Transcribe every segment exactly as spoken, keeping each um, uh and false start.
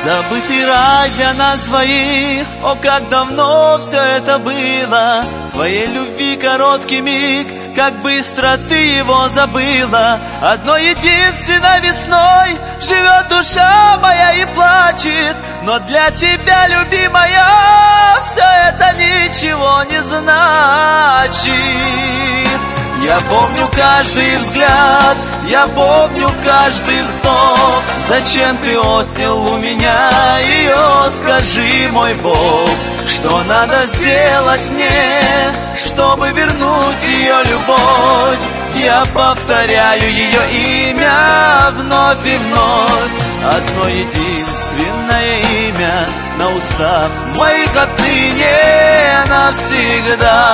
Забытый рай для нас двоих, о, как давно все это было. Твоей любви короткий миг, как быстро ты его забыла. Одной единственной весной живет душа моя и плачет, но для тебя, любимая, все это ничего не значит. Я помню каждый взгляд, я помню каждый вздох. Зачем ты отнял у меня ее, скажи, мой Бог? Что надо сделать мне, чтобы вернуть ее любовь? Я повторяю ее имя вновь и вновь. Одно единственное имя на устах моих отныне навсегда.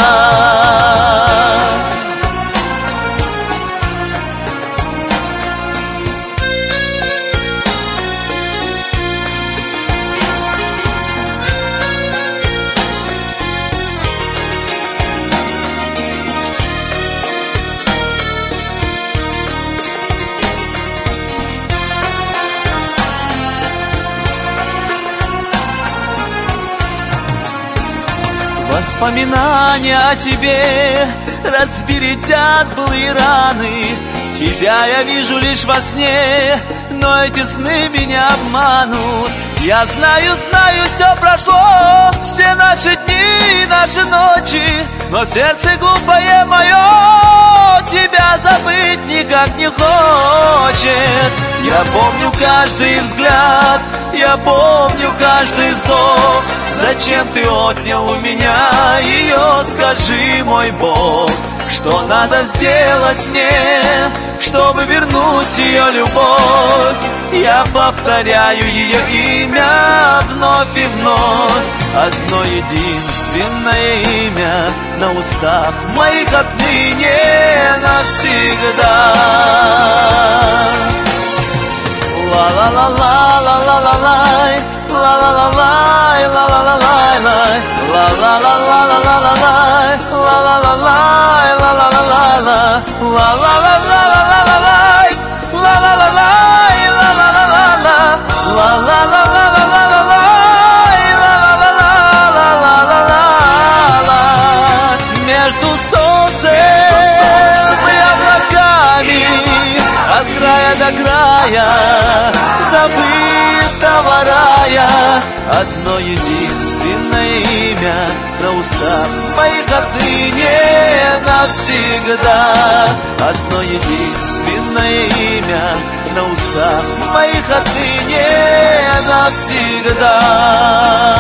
Воспоминания о тебе разбередят былые раны. Тебя я вижу лишь во сне, но эти сны меня обманут. Я знаю, знаю, все прошло, все наши дни и наши ночи, но сердце глупое мое тебя забыть никак не хочет. Я помню каждый взгляд, я помню каждый вздох. Зачем ты отнял у меня ее, скажи, мой Бог? Что надо сделать мне, чтобы вернуть ее любовь? Я повторяю ее имя вновь и вновь. Одно единственное имя на устах моих отныне навсегда. Ла-ла-ла-ла-ла-ла-ла-лай, ла-ла-ла-лай, ла-ла-ла-лай, ла-ла-ла-ла-ла-ла-лай, ла-ла-ла-лай, ла-ла-ла-ла-ла, ла-ла-ла-ла-ла-ла-лай, ла-ла-ла-лай, ла-ла-ла-ла-ла, ла-ла-ла-ла-ла-ла-лай, ла-ла-ла-ла-ла-ла-ла. Между солнцем и облаками, от края до края забытого рая, одно единственное имя на устах моих отныне навсегда. Одно единственное имя на устах моих отныне навсегда.